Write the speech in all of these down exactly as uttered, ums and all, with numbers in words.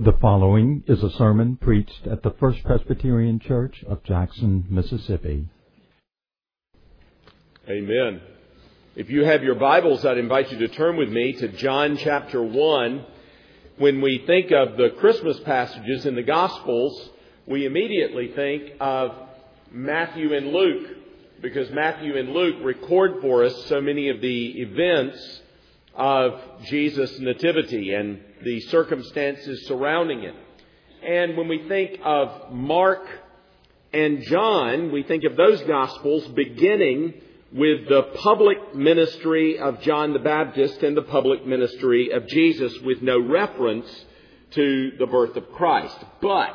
The following is a sermon preached at the First Presbyterian Church of Jackson, Mississippi. Amen. If you have your Bibles, I'd invite you to turn with me to John chapter one. When we think of the Christmas passages in the Gospels, we immediately think of Matthew and Luke, because Matthew and Luke record for us so many of the events of Jesus' nativity and the circumstances surrounding it. And when we think of Mark and John, we think of those Gospels beginning with the public ministry of John the Baptist and the public ministry of Jesus, with no reference to the birth of Christ. But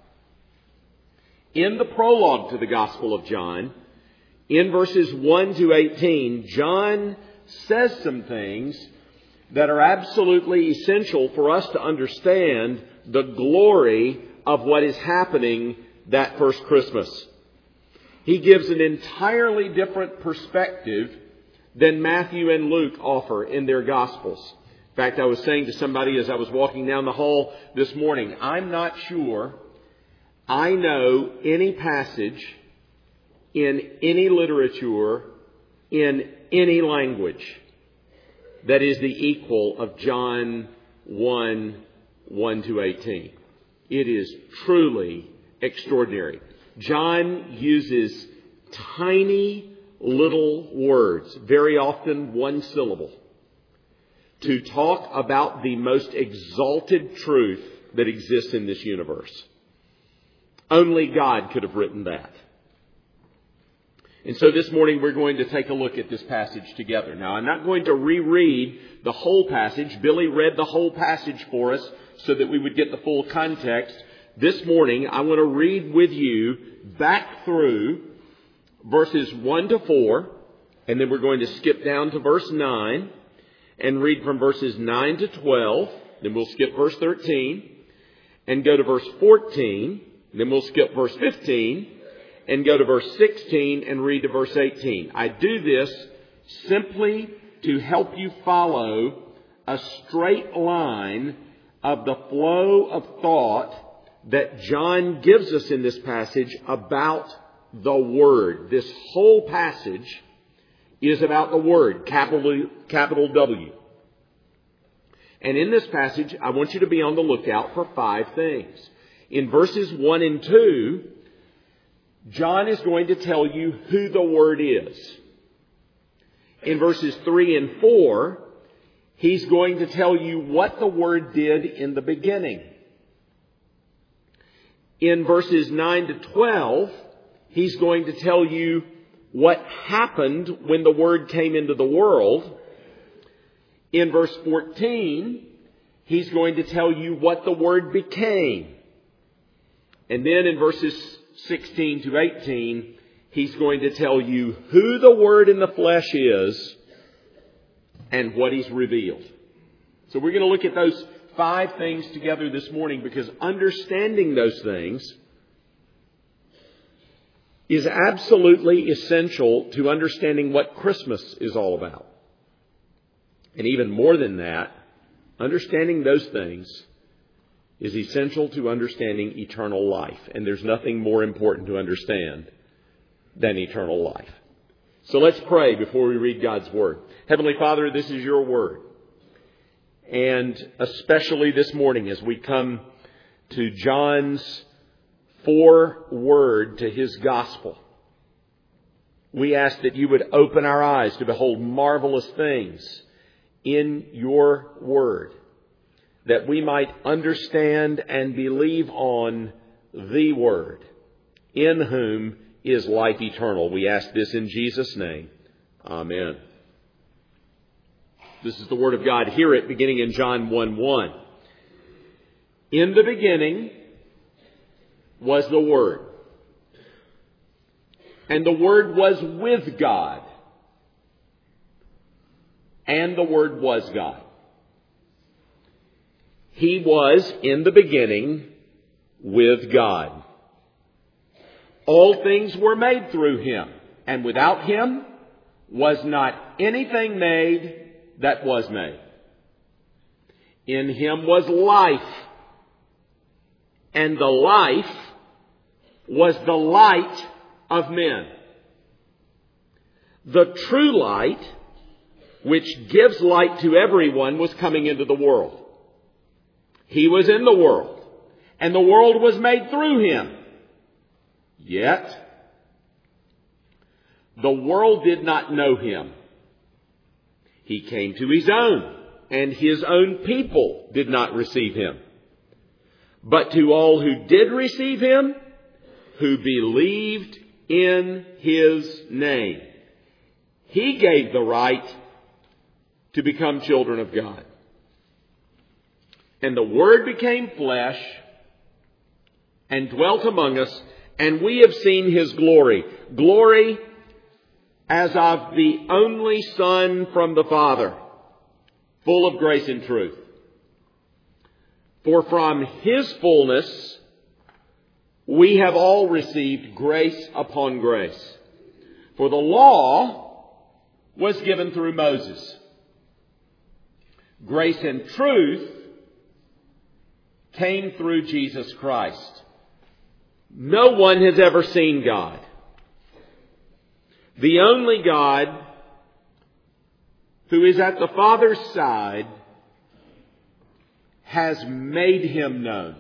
in the prologue to the Gospel of John, in verses one to eighteen, John says some things that are absolutely essential for us to understand the glory of what is happening that first Christmas. He gives an entirely different perspective than Matthew and Luke offer in their Gospels. In fact, I was saying to somebody as I was walking down the hall this morning, I'm not sure I know any passage in any literature, in any language, that is the equal of John one, one to eighteen. It is truly extraordinary. John uses tiny little words, very often one syllable, to talk about the most exalted truth that exists in this universe. Only God could have written that. And so this morning we're going to take a look at this passage together. Now, I'm not going to reread the whole passage. Billy read the whole passage for us so that we would get the full context. This morning I want to read with you back through verses one to four, and then we're going to skip down to verse nine and read from verses nine to twelve. Then we'll skip verse thirteen and go to verse fourteen. Then we'll skip verse fifteen. And go to verse sixteen and read to verse eighteen. I do this simply to help you follow a straight line of the flow of thought that John gives us in this passage about the Word. This whole passage is about the Word, capital, capital W. And in this passage, I want you to be on the lookout for five things. In verses one and two, John is going to tell you who the Word is. In verses three and four, he's going to tell you what the Word did in the beginning. In verses nine to twelve, he's going to tell you what happened when the Word came into the world. In verse fourteen, he's going to tell you what the Word became. And then in verses sixteen to eighteen, he's going to tell you who the Word in the flesh is and what He's revealed. So we're going to look at those five things together this morning, because understanding those things is absolutely essential to understanding what Christmas is all about. And even more than that, understanding those things is essential to understanding eternal life. And there's nothing more important to understand than eternal life. So let's pray before we read God's Word. Heavenly Father, this is your Word. And especially this morning as we come to John's foreword to his gospel, we ask that you would open our eyes to behold marvelous things in your Word, that we might understand and believe on the Word, in whom is life eternal. We ask this in Jesus' name. Amen. This is the Word of God. Hear it beginning in John one one. In the beginning was the Word, and the Word was with God, and the Word was God. He was in the beginning with God. All things were made through Him, and without Him was not anything made that was made. In Him was life, and the life was the light of men. The true light, which gives light to everyone, was coming into the world. He was in the world, and the world was made through him. Yet, the world did not know him. He came to his own, and his own people did not receive him. But to all who did receive him, who believed in his name, he gave the right to become children of God. And the Word became flesh and dwelt among us, and we have seen his glory. Glory as of the only Son from the Father, full of grace and truth. For from his fullness we have all received grace upon grace. For the law was given through Moses. Grace and truth came through Jesus Christ. No one has ever seen God. The only God who is at the Father's side has made him known.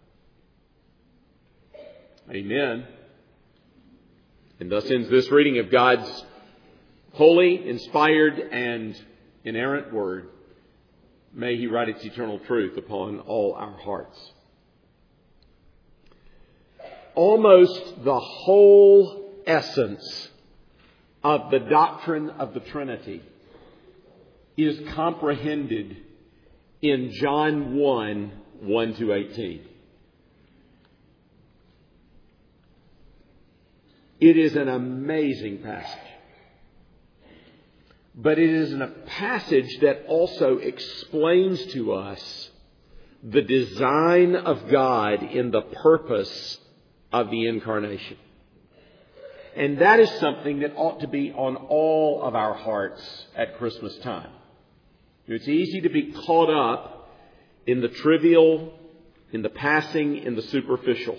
Amen. And thus ends this reading of God's holy, inspired, and inerrant Word. May he write its eternal truth upon all our hearts. Almost the whole essence of the doctrine of the Trinity is comprehended in John one, one to eighteen. It is an amazing passage. But it is a passage that also explains to us the design of God in the purpose of the incarnation. And that is something that ought to be on all of our hearts at Christmas time. It's easy to be caught up in the trivial, in the passing, in the superficial.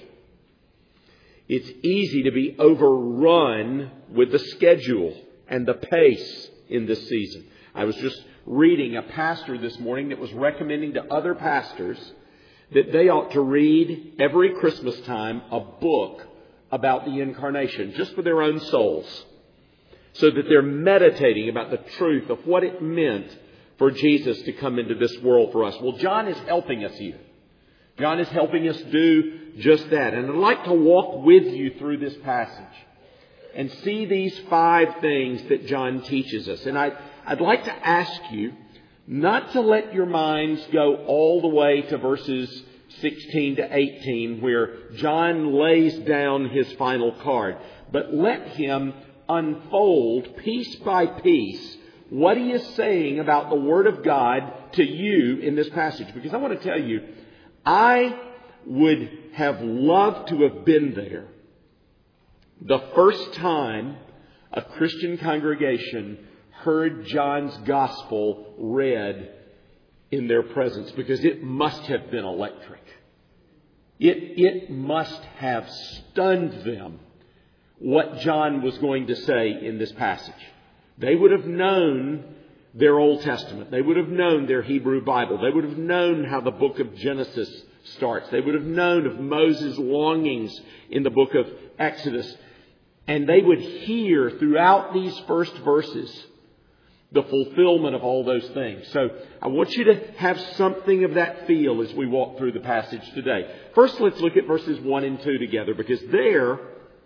It's easy to be overrun with the schedule and the pace in this season. I was just reading a pastor this morning that was recommending to other pastors that they ought to read every Christmas time a book about the incarnation, just for their own souls, so that they're meditating about the truth of what it meant for Jesus to come into this world for us. Well, John is helping us here. John is helping us do just that. And I'd like to walk with you through this passage and see these five things that John teaches us. And I'd, I'd like to ask you not to let your minds go all the way to verses sixteen to eighteen, where John lays down his final card, but let him unfold piece by piece what he is saying about the Word of God to you in this passage. Because I want to tell you, I would have loved to have been there the first time a Christian congregation heard John's Gospel read in their presence, because it must have been electric. It, it must have stunned them what John was going to say in this passage. They would have known their Old Testament. They would have known their Hebrew Bible. They would have known how the book of Genesis starts. They would have known of Moses' longings in the book of Exodus. And they would hear throughout these first verses the fulfillment of all those things. So I want you to have something of that feel as we walk through the passage today. First, let's look at verses one and two together, because there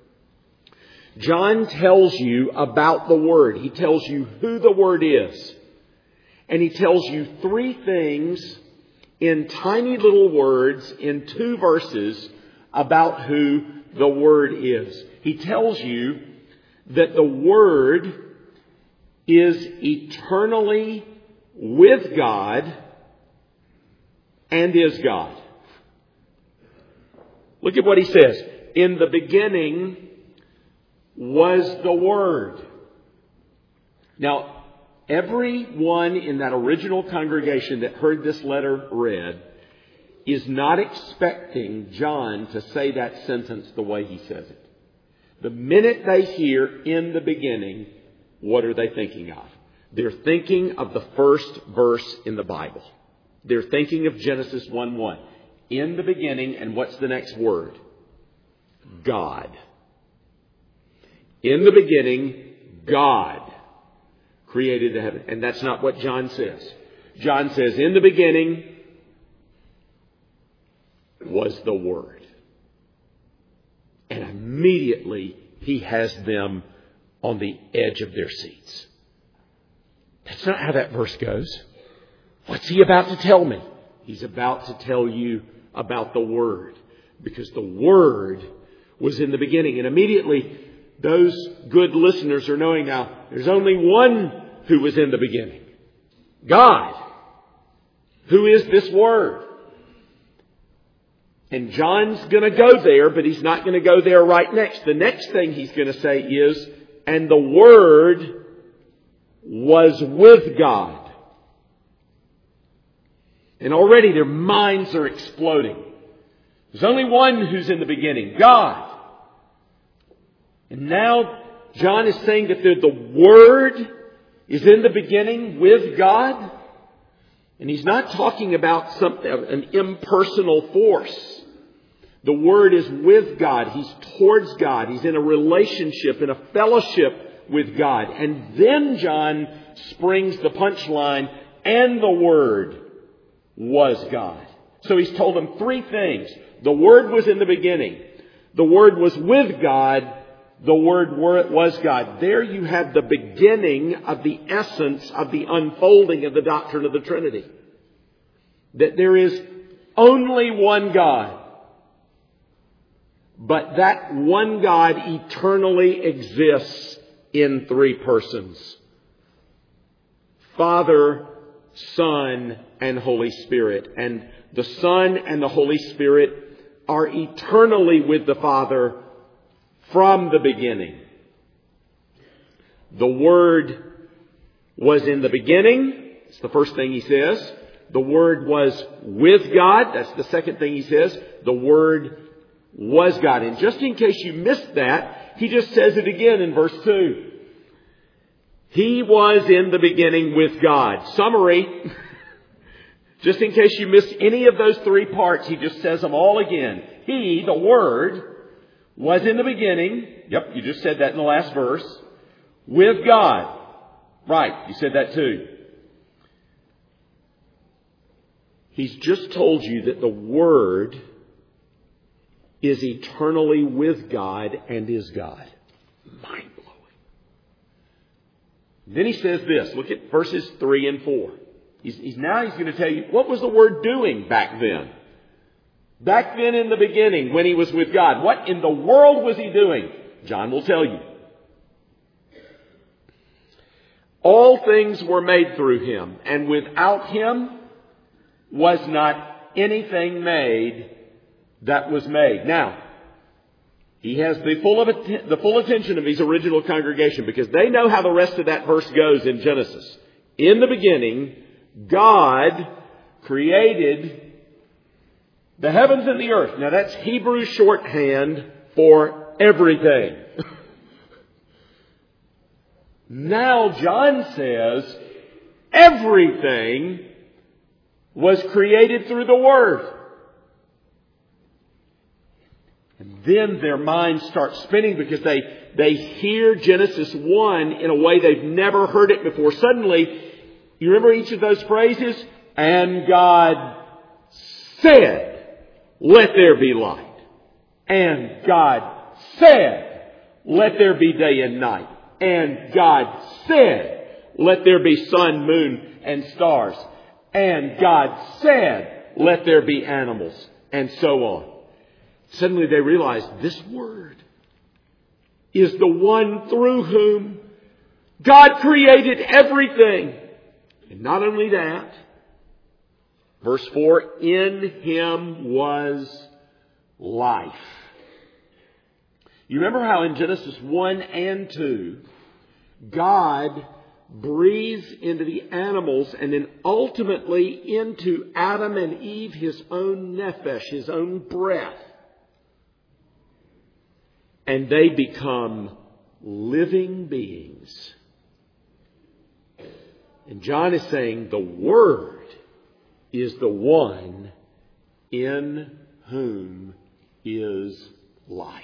John tells you about the Word. He tells you who the Word is. And he tells you three things in tiny little words in two verses about who the Word is. He tells you that the Word is eternally with God and is God. Look at what he says. In the beginning was the Word. Now, everyone in that original congregation that heard this letter read is not expecting John to say that sentence the way he says it. The minute they hear in the beginning, what are they thinking of? They're thinking of the first verse in the Bible. They're thinking of Genesis one one. In the beginning, and what's the next word? God. In the beginning, God created the heaven. And that's not what John says. John says, in the beginning was the Word. And immediately he has them on the edge of their seats. That's not how that verse goes. What's he about to tell me? He's about to tell you about the Word. Because the Word was in the beginning. And immediately those good listeners are knowing now there's only one who was in the beginning. God. Who is this Word? And John's going to go there, but he's not going to go there right next. The next thing he's going to say is, and the Word was with God. And already their minds are exploding. There's only one who's in the beginning, God. And now John is saying that the, the Word is in the beginning with God. And he's not talking about something, an impersonal force. The Word is with God. He's towards God. He's in a relationship, in a fellowship with God. And then John springs the punchline, and the Word was God. So he's told them three things. The Word was in the beginning. The Word was with God. The Word was God. There you have the beginning of the essence of the unfolding of the doctrine of the Trinity. That there is only one God. But that one God eternally exists in three persons. Father, Son, and Holy Spirit. And the Son and the Holy Spirit are eternally with the Father from the beginning. The Word was in the beginning. It's the first thing he says. The Word was with God. That's the second thing he says. The Word was God. And just in case you missed that, he just says it again in verse two. He was in the beginning with God. Summary. Just in case you missed any of those three parts, he just says them all again. He, the Word, was in the beginning. Yep, you just said that in the last verse. With God. Right, you said that too. He's just told you that the Word is eternally with God and is God. Mind-blowing. Then he says this. Look at verses three and four. He's, he's now he's going to tell you, what was the Word doing back then? Back then in the beginning when he was with God. What in the world was he doing? John will tell you. All things were made through him, and without him was not anything made that was made. Now, he has the full, of att- the full attention of his original congregation because they know how the rest of that verse goes in Genesis. In the beginning, God created the heavens and the earth. Now that's Hebrew shorthand for everything. Now John says everything was created through the Word. And then their minds start spinning because they, they hear Genesis one in a way they've never heard it before. Suddenly, you remember each of those phrases? And God said, let there be light. And God said, let there be day and night. And God said, let there be sun, moon, and stars. And God said, let there be animals. And so on. Suddenly they realize this Word is the one through whom God created everything. And not only that, verse four, in Him was life. You remember how in Genesis one and two, God breathes into the animals and then ultimately into Adam and Eve his own nephesh, his own breath. And they become living beings. And John is saying the Word is the one in whom is life.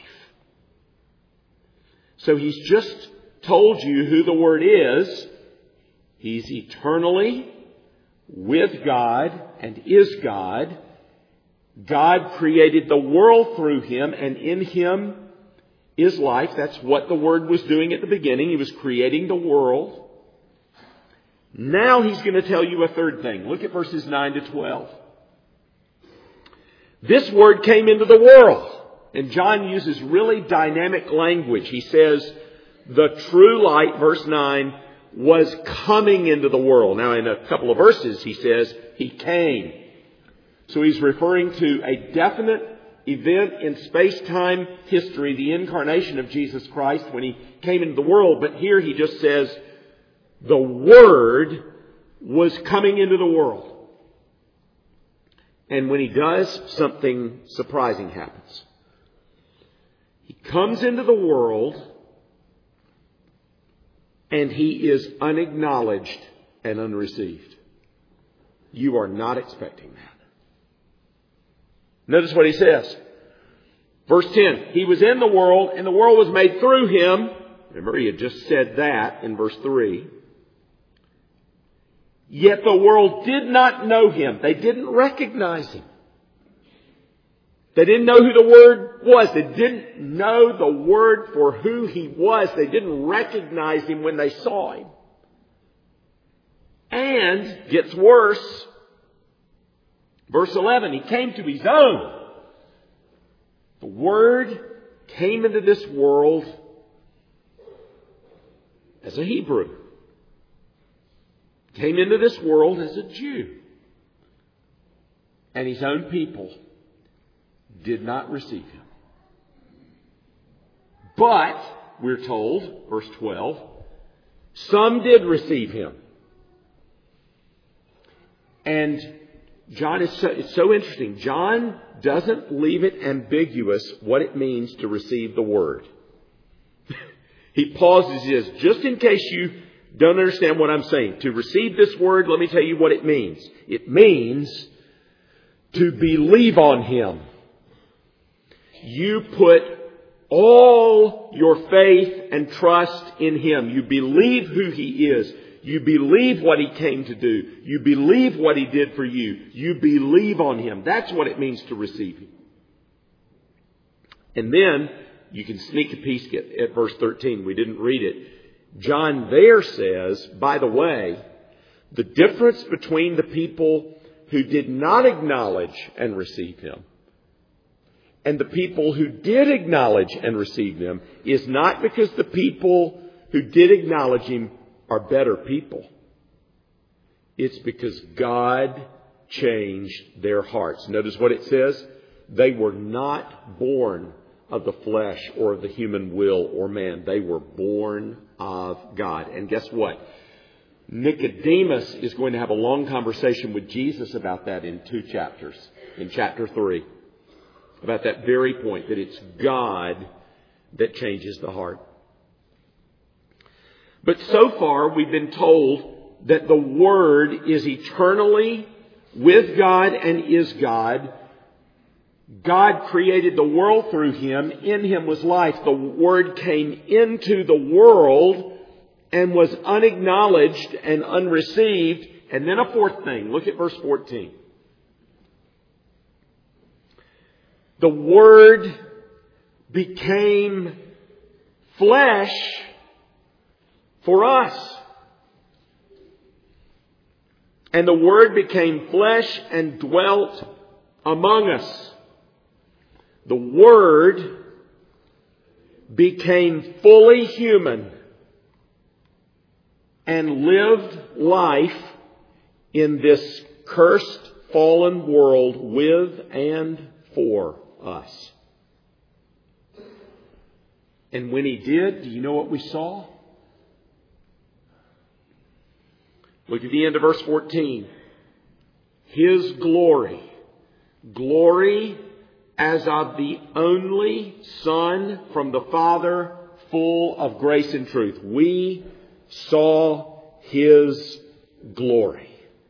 So he's just told you who the Word is. He's eternally with God and is God. God created the world through Him, and in Him is life. That's what the Word was doing at the beginning. He was creating the world. Now He's going to tell you a third thing. Look at verses nine to twelve. This Word came into the world. And John uses really dynamic language. He says, the true light, verse nine, was coming into the world. Now in a couple of verses he says, He came. So he's referring to a definite event in space-time history, the incarnation of Jesus Christ when He came into the world. But here he just says, the Word was coming into the world. And when He does, something surprising happens. He comes into the world and He is unacknowledged and unreceived. You are not expecting that. Notice what He says. Verse ten, He was in the world and the world was made through Him. Remember, He had just said that in verse three. Yet the world did not know Him. They didn't recognize Him. They didn't know who the Word was. They didn't know the Word for who He was. They didn't recognize Him when they saw Him. And, gets worse, verse eleven, He came to His own. The Word came into this world as a Hebrew. Came into this world as a Jew. And His own people did not receive Him. But, we're told, verse twelve, some did receive Him. And John is so, it's so interesting. John doesn't leave it ambiguous what it means to receive the Word. He pauses, he says, just in case you don't understand what I'm saying, to receive this Word, let me tell you what it means. It means to believe on Him. You put all your faith and trust in Him. You believe who He is. You believe what He came to do. You believe what He did for you. You believe on Him. That's what it means to receive Him. And then you can sneak a peek at, at verse thirteen. We didn't read it. John there says, by the way, the difference between the people who did not acknowledge and receive Him and the people who did acknowledge and receive Him is not because the people who did acknowledge Him are better people. It's because God changed their hearts. Notice what it says. They were not born of the flesh or of the human will or man. They were born of God. And guess what? Nicodemus is going to have a long conversation with Jesus about that in two chapters. In chapter three. About that very point, that it's God that changes the heart. But so far we've been told that the Word is eternally with God and is God. God created the world through Him. In Him was life. The Word came into the world and was unacknowledged and unreceived. And then a fourth thing. Look at verse fourteen. The Word became flesh for us. And the Word became flesh and dwelt among us. The Word became fully human and lived life in this cursed, fallen world with and for us. And when He did, do you know what we saw? Look at the end of verse fourteen. His glory. Glory as of the only Son from the Father, full of grace and truth. We saw His glory.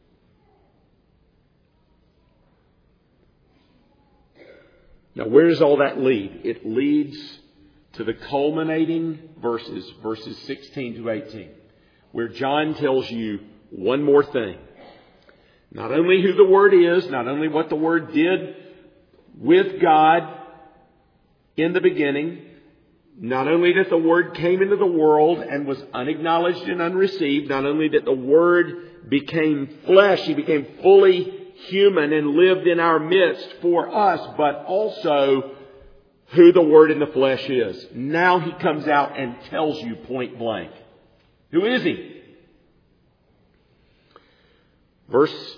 Now, where does all that lead? It leads to the culminating verses, verses sixteen to eighteen, where John tells you one more thing. Not only who the Word is, not only what the Word did with God in the beginning, not only that the Word came into the world and was unacknowledged and unreceived, not only that the Word became flesh, He became fully human and lived in our midst for us, but also who the Word in the flesh is. Now He comes out and tells you point blank. Who is He? Verse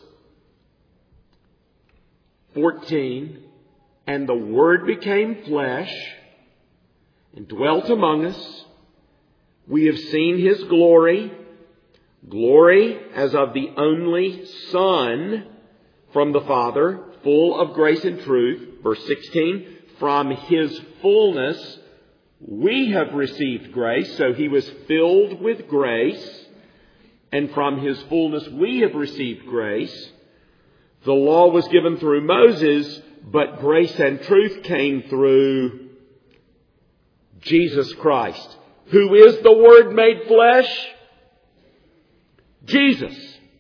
fourteen, and the Word became flesh and dwelt among us. We have seen His glory, glory as of the only Son from the Father, full of grace and truth. Verse sixteen, from His fullness we have received grace. So He was filled with grace, and from His fullness we have received grace. The law was given through Moses, but grace and truth came through Jesus Christ. Who is the Word made flesh? Jesus.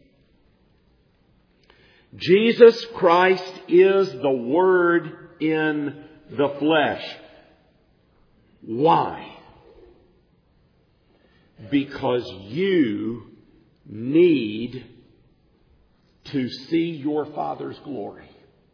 Jesus Christ is the Word in the flesh. Why? Because you need to see your Father's glory.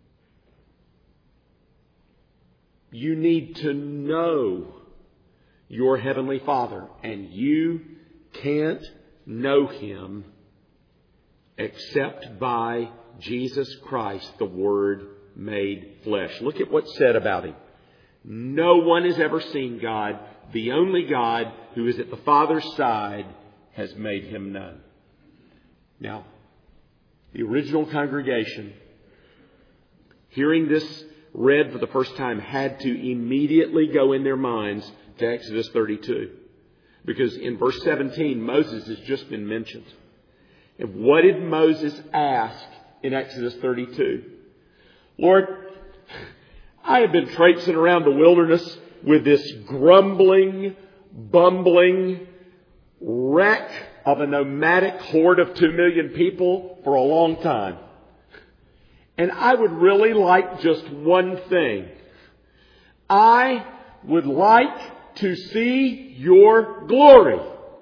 You need to know your Heavenly Father, and you can't know Him except by Jesus Christ, the Word made flesh. Look at what's said about Him. No one has ever seen God. The only God who is at the Father's side has made Him known. Now, the original congregation, hearing this read for the first time, had to immediately go in their minds to Exodus thirty-two. Because in verse seventeen, Moses has just been mentioned. And what did Moses ask in Exodus thirty-two? Lord, I have been traipsing around the wilderness with this grumbling, bumbling wreck of a nomadic horde of two million people for a long time. And I would really like just one thing. I would like to see your glory.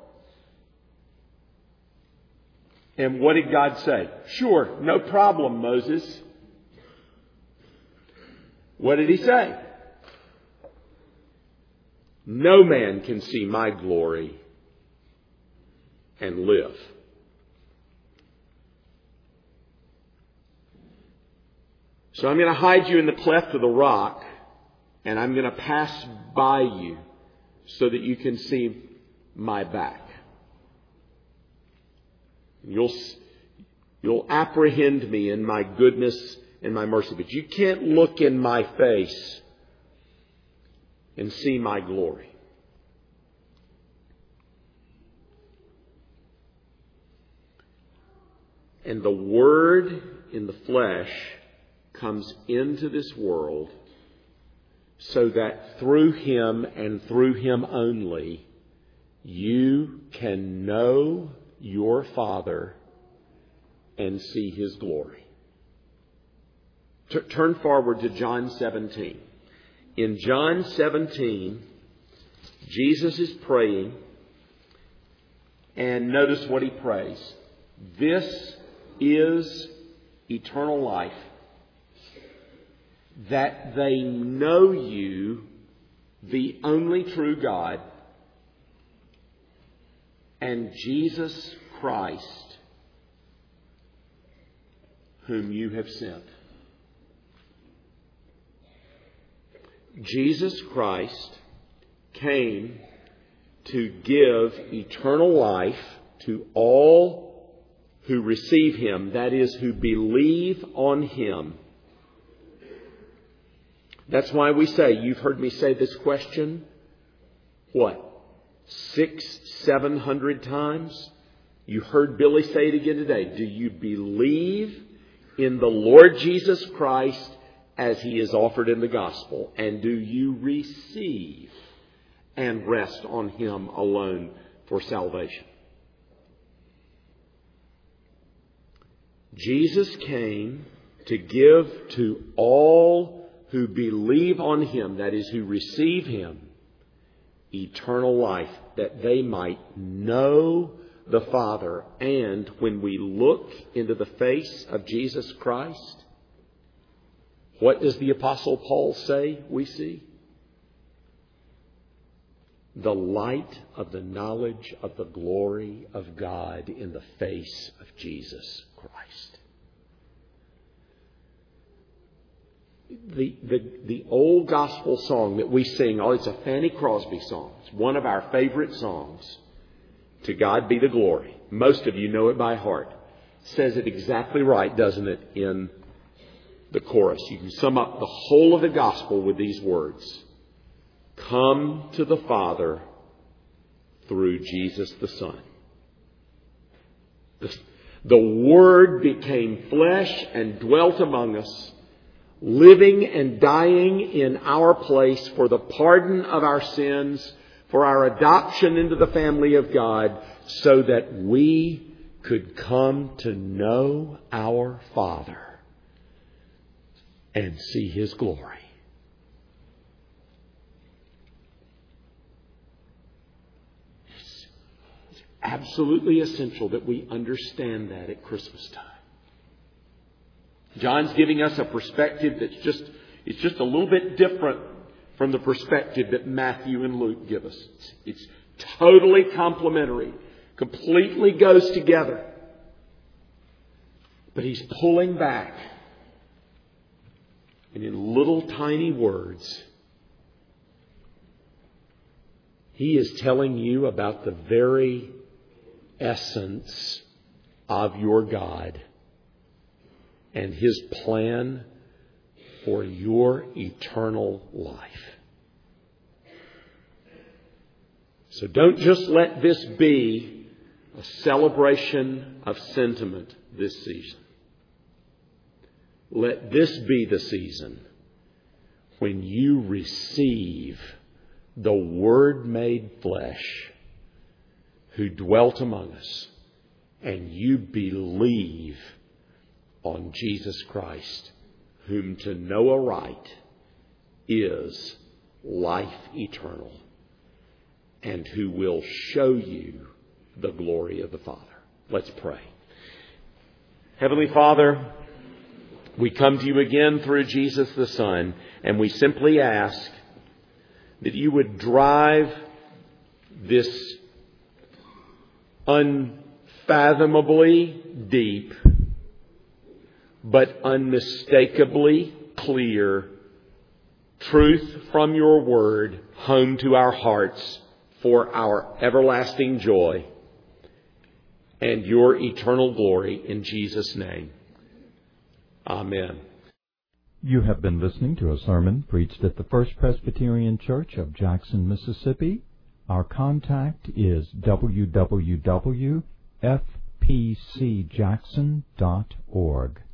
And what did God say? Sure, no problem, Moses. What did He say? No man can see my glory and live. So I'm going to hide you in the cleft of the rock, and I'm going to pass by you so that you can see my back. You'll, you'll apprehend me in my goodness and my mercy, but you can't look in my face and see my glory. And the Word in the flesh comes into this world so that through Him and through Him only, you can know your Father and see His glory. T- turn forward to John seventeen. In John seventeen, Jesus is praying, and notice what He prays. This is eternal life, that they know you, the only true God, and Jesus Christ, whom you have sent. Jesus Christ came to give eternal life to all who receive Him, that is, who believe on Him. That's why we say, you've heard me say this question, what, six, seven hundred times? You heard Billy say it again today. Do you believe in the Lord Jesus Christ as He is offered in the gospel? And do you receive and rest on Him alone for salvation? Jesus came to give to all who believe on Him, that is, who receive Him, eternal life, that they might know the Father. And when we look into the face of Jesus Christ, what does the Apostle Paul say we see? The light of the knowledge of the glory of God in the face of Jesus Christ. The, the, the old gospel song that we sing, oh, it's a Fanny Crosby song. It's one of our favorite songs. To God be the glory. Most of you know it by heart. Says it exactly right, doesn't it, in the chorus. You can sum up the whole of the gospel with these words. Come to the Father through Jesus the Son. The, the Word became flesh and dwelt among us, living and dying in our place for the pardon of our sins, for our adoption into the family of God, so that we could come to know our Father and see His glory. It's, it's absolutely essential that we understand that at Christmas time. John's giving us a perspective that's just, it's just a little bit different from the perspective that Matthew and Luke give us. It's, it's totally complementary. Completely goes together. But he's pulling back. And in little tiny words, he is telling you about the very essence of your God and His plan for your eternal life. So don't just let this be a celebration of sentiment this season. Let this be the season when you receive the Word made flesh who dwelt among us, and you believe on Jesus Christ, whom to know aright is life eternal, and who will show you the glory of the Father. Let's pray. Heavenly Father, we come to you again through Jesus the Son, and we simply ask that you would drive this unfathomably deep but unmistakably clear truth from your Word home to our hearts for our everlasting joy and your eternal glory in Jesus' name. Amen. You have been listening to a sermon preached at the First Presbyterian Church of Jackson, Mississippi. Our contact is w w w dot f p c jackson dot org.